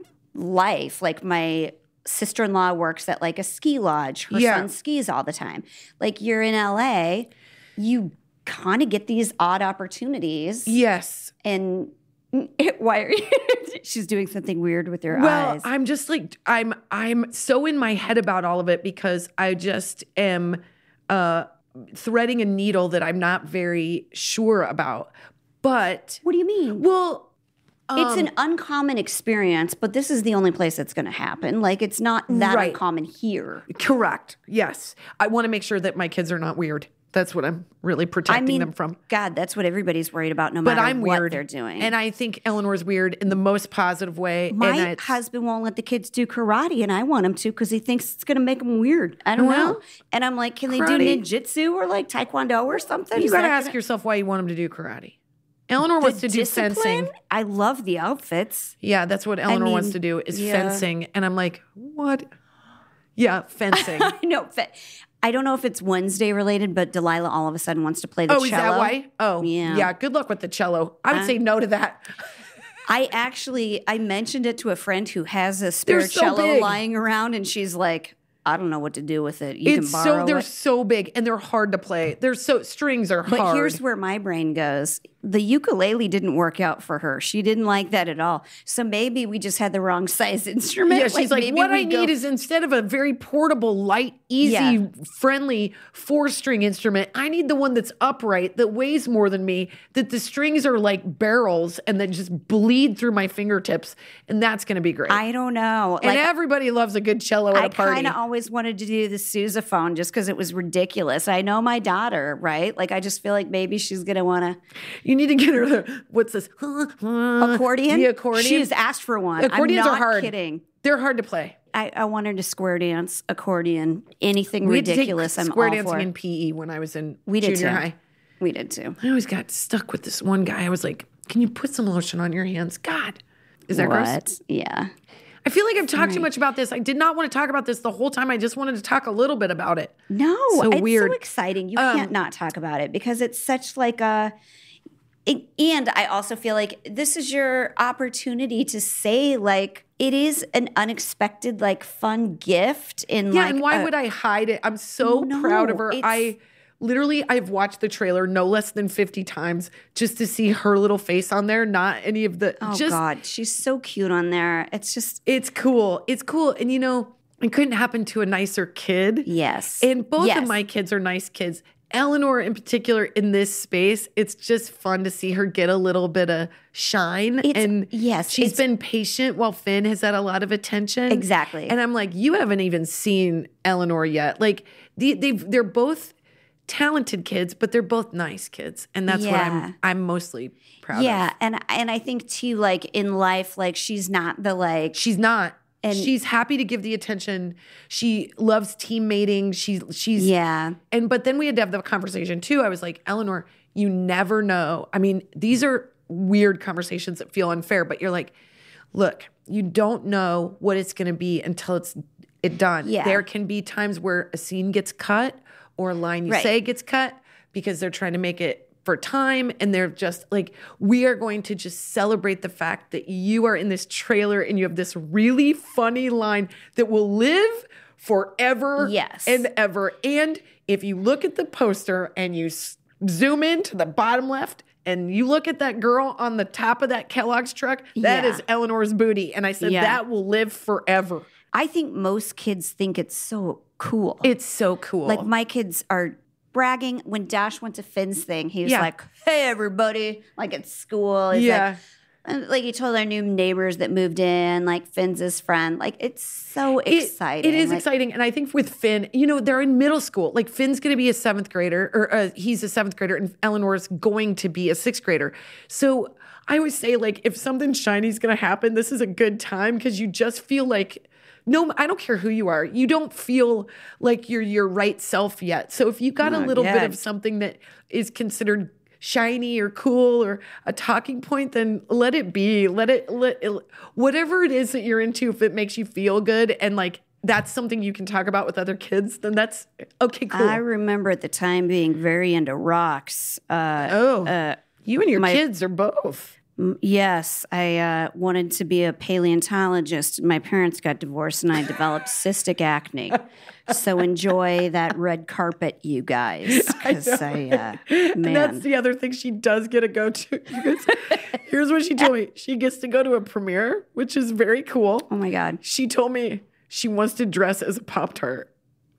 life. Like my sister-in-law works at like a ski lodge. Her son skis all the time. Like you're in LA, you kind of get these odd opportunities.
Yes.
And why are you? She's doing something weird with her eyes.
Well, I'm just like, I'm so in my head about all of it because I just am threading a needle that I'm not very sure about. But
what do you mean?
Well,
it's an uncommon experience, but this is the only place it's going to happen. Like, it's not that uncommon here.
Correct. Yes. I want to make sure that my kids are not weird. That's what I'm really protecting them from.
God, that's what everybody's worried about, no matter what they're doing.
And I think Eleanor's weird in the most positive way.
My husband won't let the kids do karate, and I want him to because he thinks it's going to make them weird. I don't know. And I'm like, can they do ninjutsu or like taekwondo or something?
You got to ask yourself why you want them to do karate. Eleanor wants to do fencing.
I love the outfits.
Yeah, that's what Eleanor wants to do is fencing. And I'm like, what? Yeah, fencing.
I know. I don't know if it's Wednesday related, but Delilah all of a sudden wants to play the cello.
Oh, is that why? Oh, yeah. Good luck with the cello. I would say no to that.
I mentioned it to a friend who has a spare cello lying around, and she's like, I don't know what to do with it. You can borrow
they're
it.
so big and they're hard to play. Strings are hard.
But here's where my brain goes. The ukulele didn't work out for her. She didn't like that at all. So maybe we just had the wrong size instrument.
Yeah, she's like, what I need is instead of a very portable, light, easy, friendly 4-string instrument, I need the one that's upright, that weighs more than me, that the strings are like barrels and then just bleed through my fingertips. And that's going to be great.
I don't know.
And everybody loves a good cello at a party.
I kind of always wanted to do the sousaphone just because it was ridiculous. I know my daughter, right? Like, I just feel like maybe she's going to want to.
You need to get her what's this?
Accordion?
The accordion?
She's asked for one.
Accordions
I'm not
are hard.
kidding.
They're hard to play.
I want her to square dance, accordion, anything
We had to take
ridiculous. I'm
square
all
dancing
for.
in PE when I was in
We did
junior
too.
high.
We did too.
I always got stuck with this one guy. I was like, can you put some lotion on your hands? God. Is that gross?
What? Yeah.
I feel like I've talked too much about this. I did not want to talk about this the whole time. I just wanted to talk a little bit about it.
No,
So
it's
weird.
so exciting. You can't not talk about it because it's such like a. And I also feel like this is your opportunity to say like it is an unexpected like fun gift in
Yeah,
like
and why would I hide it? I'm so proud of her.
it's-
I've watched the trailer no less than 50 times just to see her little face on there, not any of the
Oh
just
God, she's so cute on there. It's just
it's cool. It's cool. And you know, it couldn't happen to a nicer kid.
yes.
And both
Yes.
of my kids are nice kids. Eleanor in particular in this space, it's just fun to see her get a little bit of shine. She's been patient while Finn has had a lot of attention.
Exactly.
And I'm like, you haven't even seen Eleanor yet. Like they're both talented kids, but they're both nice kids. And that's what I'm mostly proud of.
Yeah, and I think too, like in life, like she's not the like
She's not. And she's happy to give the attention. She loves teammating. She's but then we had to have the conversation too. I was like, Eleanor, you never know. I mean, these are weird conversations that feel unfair, but you're like, look, you don't know what it's going to be until it's done.
Yeah.
There can be times where a scene gets cut or a line you say gets cut because they're trying to make it for time, and they're just like, we are going to just celebrate the fact that you are in this trailer and you have this really funny line that will live forever and ever. And if you look at the poster and you zoom in to the bottom left and you look at that girl on the top of that Kellogg's truck, that is Eleanor's booty. And I said, that will live forever.
I think most kids think it's so cool.
It's so cool.
Like my kids are bragging. When Dash went to Finn's thing, he was like, hey, everybody, like at school. He's like he told our new neighbors that moved in, like Finn's his friend. Like it's so exciting.
It is exciting. And I think with Finn, you know, they're in middle school. Like Finn's going to be a 7th grader, or he's a 7th grader, and Eleanor's going to be a 6th grader. So I always say, like, if something shiny is going to happen, this is a good time because you just feel like, no, I don't care who you are. You don't feel like you're your right self yet. So if you got a little bit of something that is considered shiny or cool or a talking point, then let it be. Let it whatever it is that you're into, if it makes you feel good and like that's something you can talk about with other kids, then that's okay, cool.
I remember at the time being very into rocks.
You and your kids are both.
Yes, I wanted to be a paleontologist. My parents got divorced and I developed cystic acne. So enjoy that red carpet, you guys. Because man.
And that's the other thing she does get to go to. Here's what she told me. She gets to go to a premiere, which is very cool.
Oh my God.
She told me she wants to dress as a Pop-Tart.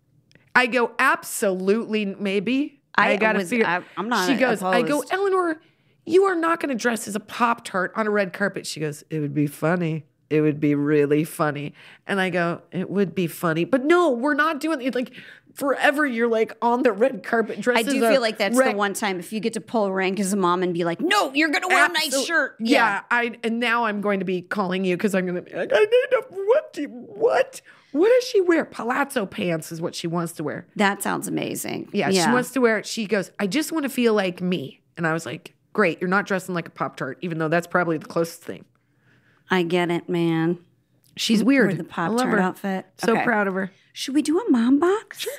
I go, absolutely, maybe. I got to figure.
I'm not
She goes,
opposed.
I go, Eleanor, you are not going to dress as a Pop-Tart on a red carpet. She goes, it would be funny. It would be really funny. And I go, it would be funny. But no, we're not doing it. Like forever, you're like on the red carpet dressed
I do feel like that's the one time if you get to pull rank as a mom and be like, no, you're going to wear a nice shirt.
Yeah. And now I'm going to be calling you because I'm going to be like, I need a, what? What does she wear? Palazzo pants is what she wants to wear.
That sounds amazing.
Yeah, she wants to wear it. She goes, I just want to feel like me. And I was like, great, you're not dressing like a Pop-Tart, even though that's probably the closest thing.
I get it, man.
She's weird.
Wear the Pop-Tart outfit.
So proud of her.
Should we do a mom box?
Sure.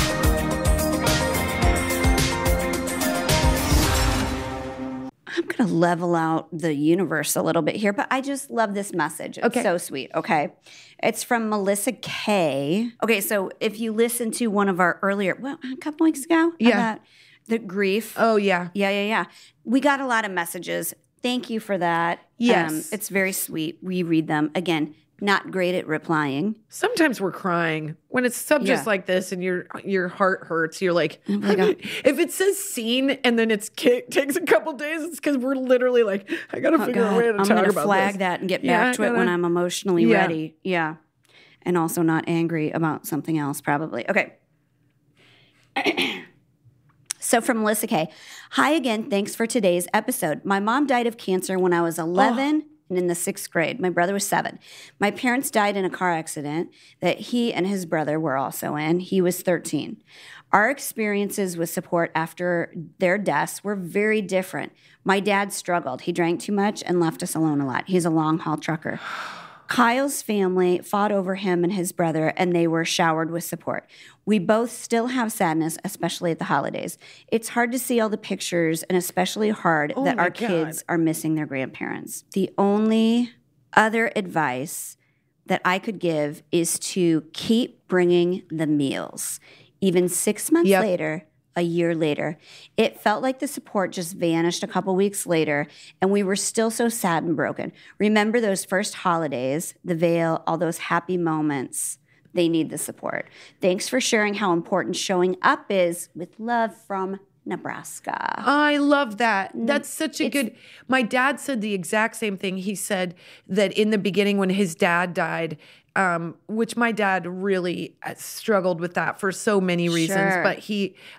I'm going to level out the universe a little bit here, but I just love this message. It's
Okay.
so sweet. Okay. It's from Melissa K. Okay. So if you listen to one of our earlier, a couple weeks ago,
Yeah.
about the grief.
Oh, yeah.
Yeah. We got a lot of messages. Thank you for that.
Yes.
It's very sweet. We read them. Again, not great at replying.
Sometimes we're crying when it's subjects
Yeah.
like this and your heart hurts. You're like,
my God.
if it says seen and then takes a couple days, it's because we're literally like, I got to figure a way to
I'm
talk
going to
about
flag
this.
that and get
Yeah,
back to it when
gotta-
I'm emotionally
Yeah.
ready. Yeah. And also not angry about something else, probably. Okay. So from Melissa K. Hi again. Thanks for today's episode. My mom died of cancer when I was 11 and in the 6th grade. My brother was 7. My parents died in a car accident that he and his brother were also in. He was 13. Our experiences with support after their deaths were very different. My dad struggled. He drank too much and left us alone a lot. He's a long-haul trucker. Kyle's family fought over him and his brother, and they were showered with support. We both still have sadness, especially at the holidays. It's hard to see all the pictures, and especially hard that
my
our
God.
kids are missing their grandparents. The only other advice that I could give is to keep bringing the meals. Even 6 months
Yep.
later, a year later, it felt like the support just vanished a couple weeks later, and we were still so sad and broken. Remember those first holidays, the veil, all those happy moments. They need the support. Thanks for sharing how important showing up is. With love from Nebraska.
I love that. That's such a good. My dad said the exact same thing. He said that in the beginning when his dad died, which my dad really struggled with that for so many reasons,
Sure.
but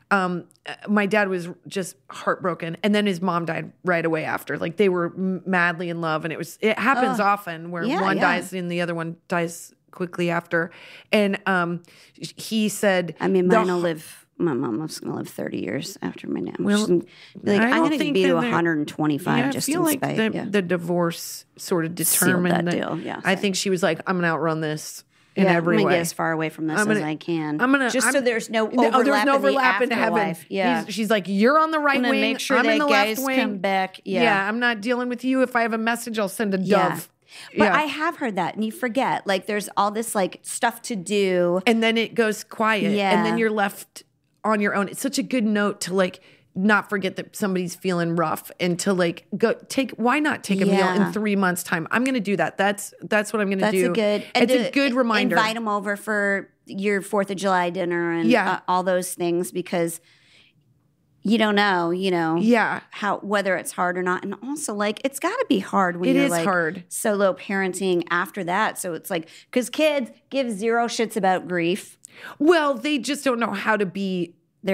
my dad was just heartbroken, and then his mom died right away after. Like they were madly in love, and it happens often where
Yeah,
one
yeah.
dies and the other one dies quickly after. And he said,
I mean,
the
mine will live. My mom was going to live 30 years after my dad.
Well,
Like,
I
I'm
don't
going to
think
be to
that they're-
125
Yeah,
just
I feel
in
like
spite.
the divorce sort of
Sealed
determined
that deal, yeah,
I
sorry.
think she was like, I'm gonna outrun this in
Yeah,
every
I'm gonna
way.
get as far away from this
I'm gonna-
as I can.
just
so there's no
Oh,
overlap,
there's no overlap
in the
heaven.
afterlife. Yeah,
She's like, you're on the right
I'm gonna
wing.
make sure
I'm
that
in the
guys
left wing.
come back.
Yeah. I'm not dealing with you. If I have a message, I'll send a
Yeah.
dove.
But
Yeah.
I have heard that, and you forget. Like, there's all this like stuff to do.
And then it goes quiet, and
Yeah.
then you're left on your own. It's such a good note to like not forget that somebody's feeling rough, and to like why not take a meal
Yeah.
in 3 months time? I'm going to do that. That's what I'm going to
That's
do.
a good.
It's
to
a good reminder.
Invite them over for your 4th of July dinner and
Yeah.
all those things, because you don't know.
Yeah.
how whether it's hard or not, and also like it's got to be hard when
It
you're
is
like
hard.
solo parenting after that. So it's like, because kids give zero shits about grief.
Well, they just don't know how to be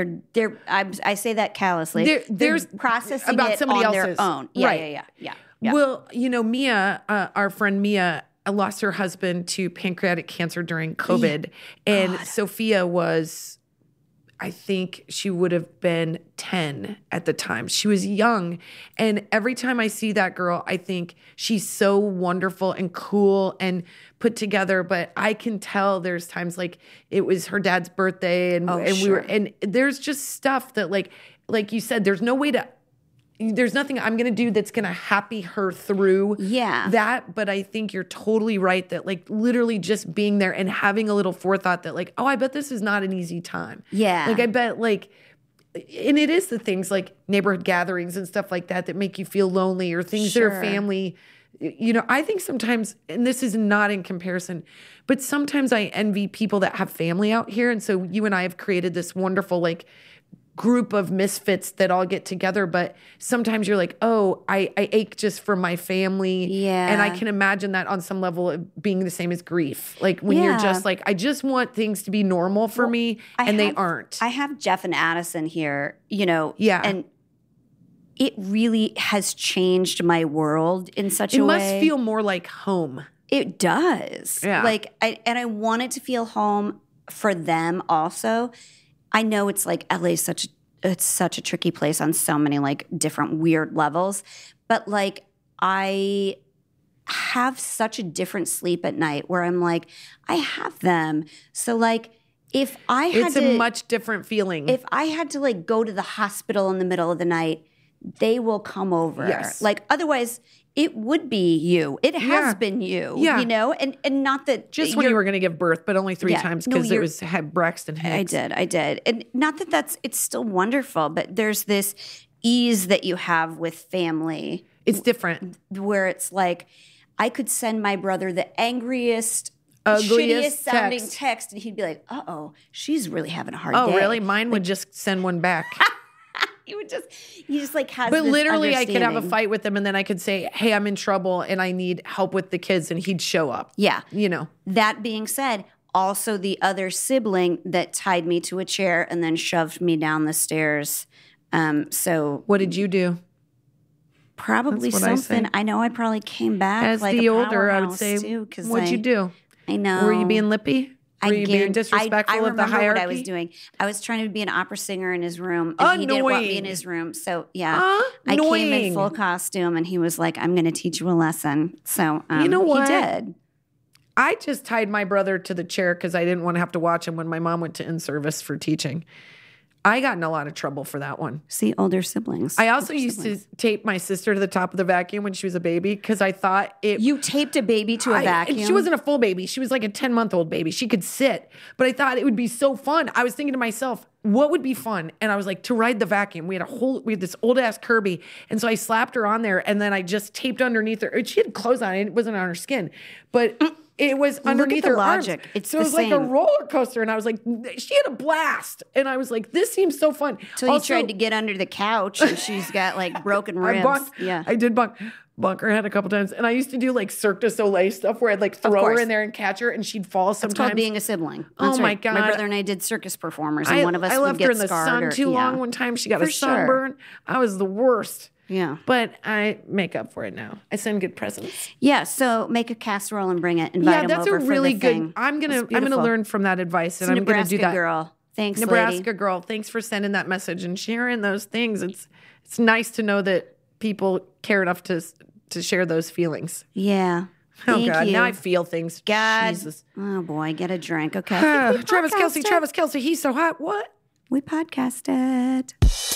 I say that callously.
They're
processing
about
it
somebody
on
else's.
their own. Yeah,
Right.
yeah.
Well, Mia, our friend Mia, lost her husband to pancreatic cancer during COVID. And Sophia was, I think she would have been 10 at the time. She was young. And every time I see that girl, I think she's so wonderful and cool and put together. But I can tell there's times like it was her dad's birthday and we were, and there's just stuff that like you said, there's nothing I'm going to do that's going to happy her through that. But I think you're totally right that like literally just being there and having a little forethought that like, oh, I bet this is not an easy time.
Yeah.
Like I bet like, and it is the things like neighborhood gatherings and stuff like that make you feel lonely, or things that are family. I think sometimes, and this is not in comparison, but sometimes I envy people that have family out here. And so you and I have created this wonderful like group of misfits that all get together. But sometimes you're like, oh, I ache just for my family.
Yeah.
And I can imagine that on some level of being the same as grief. Like when you're just like, I just want things to be normal for me, and they aren't.
I have Jeff and Addison here,
Yeah.
and it really has changed my world in such
It
a way.
must feel more like home.
It does.
Yeah.
Like, I want it to feel home for them also. I know it's like LA's it's such a tricky place on so many like different weird levels, but like I have such a different sleep at night where I'm like, I have them. So like if I had
It's
to,
a much different feeling.
if I had to like go to the hospital in the middle of the night, they will come over.
Yes.
Like otherwise it would be you. It has been you,
Yeah.
you know, and not that
Just when you were going to give birth, but only 3 times because had Braxton Hicks.
I did. And not that it's still wonderful, but there's this ease that you have with family.
It's different.
Where it's like, I could send my brother the angriest,
Ugliest
shittiest sounding text, and he'd be like, "Uh-oh, she's really having a hard day."
Oh, really? Mine would just send one back.
You just like has.
But
this
literally, I could have a
understanding.
fight with him, and then I could say, "Hey, I'm in trouble, and I need help with the kids," and he'd show up.
Yeah.
You know.
That being said, also the other sibling that tied me to a chair and then shoved me down the stairs. So
What did you do?
probably
That's what I
something.
say.
I know I probably came back
As
like
the
a
older, I would
powerhouse,
say,
too, 'cause
what'd you do?
I know.
Were you being lippy? Were you being disrespectful
I
of the
remember
hierarchy?
what I was doing. I was trying to be an opera singer in his room, and he didn't want me in
Annoying.
his room. So yeah, I came
Annoying.
in full costume, and he was like, "I'm going to teach you a lesson." So
You know what?
He did.
I just tied my brother to the chair because I didn't want to have to watch him when my mom went to in-service for teaching. I got in a lot of trouble for that one.
See, older siblings.
I also used to tape my sister to the top of the vacuum when she was a baby because I thought it.
You taped a baby to a vacuum.
And she wasn't a full baby. She was like a 10-month-old baby. She could sit. But I thought it would be so fun. I was thinking to myself, what would be fun? And I was like, to ride the vacuum. We had this old ass Kirby. And so I slapped her on there and then I just taped underneath her. She had clothes on. It wasn't on her skin. But it was underneath
the
her
logic.
arms.
It's
so
the
it was like a
same.
roller coaster. And I was like, she had a blast. And I was like, this seems so fun.
Till you tried to get under the couch, and she's got like broken ribs.
I did bunk her head a couple times. And I used to do like Cirque du Soleil stuff where I'd like throw her
course.
in there and catch her and she'd fall
It's
sometimes.
called being a sibling.
Oh
That's
my
right.
God.
My brother and I did circus performers, and one of us
I
would
left
get
her in the
scarred
sun
or-
too
yeah.
long one time. She got
For
a
sure.
sunburn. I was the worst.
Yeah.
But I make up for it now. I send good presents.
Yeah, so make a casserole and bring it. Invite
Yeah,
him
that's
over
a
for
really
the
good.
thing.
I'm
It's
gonna
beautiful.
learn from that advice, and
It's a
I'm gonna do
Nebraska
that.
girl. Thanks,
Nebraska
lady.
girl, thanks for sending that message and sharing those things. It's nice to know that people care enough to share those feelings.
Yeah.
Oh
Thank
God,
you.
now I feel things.
God.
Jesus.
Oh boy, get a drink. Okay. I think we
Travis
podcasted.
Kelsey, he's so hot. What?
We podcasted.